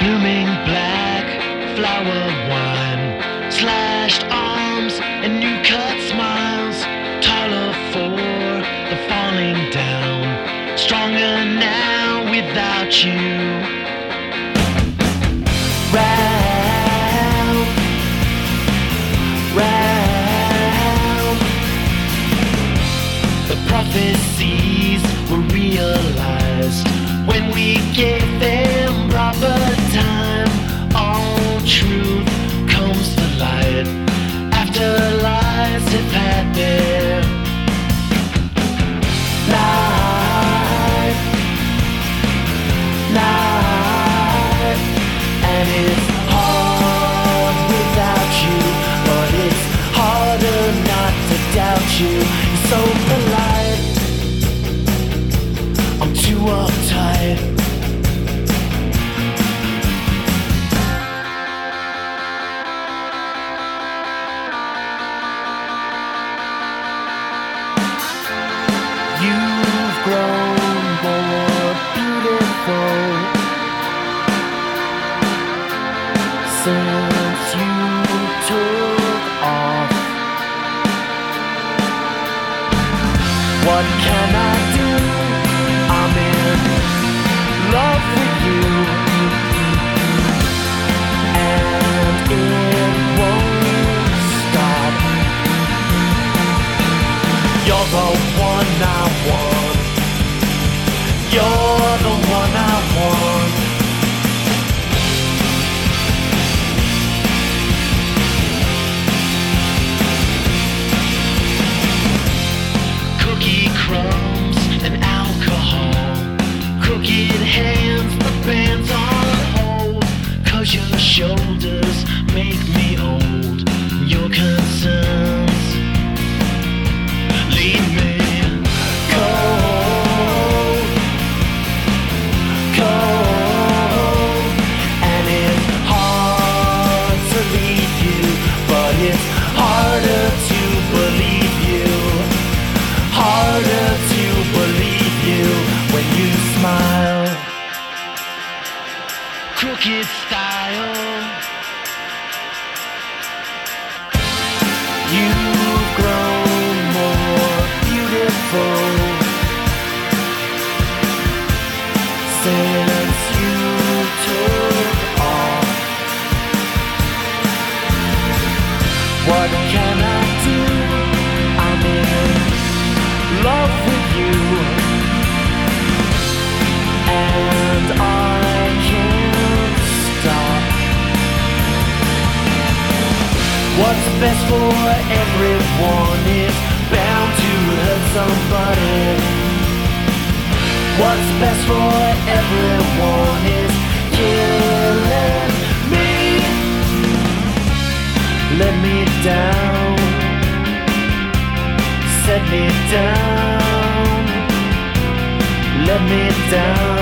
blooming black flower wine, slashed arms and new cut smiles, taller for the falling down, stronger now without you. Round, round, the prophecies were realized when we gave them proper time. All truth comes to light after lies have had their life, life. And it's hard without you, but it's harder not to doubt you. You're so polite, I'm too uptight. You've grown more beautiful since you took off. What can I do? I'm in love with you, and it won't stop. You're the one I want. You're the one I want. Cookie crumbs and alcohol, crooked hands, the band's on hold. 'Cause your shoulders make me old. Your concerns leave me cold, cold. And it's hard to leave you, but it's harder to believe you. Harder to believe you when you smile. Crooked style. You've grown more beautiful since you took off. What can I do? I'm in love with you, and I can't stop. What's best for everyone is bound to hurt somebody. What's best for everyone is killing me. Let me down, set me down, let me down.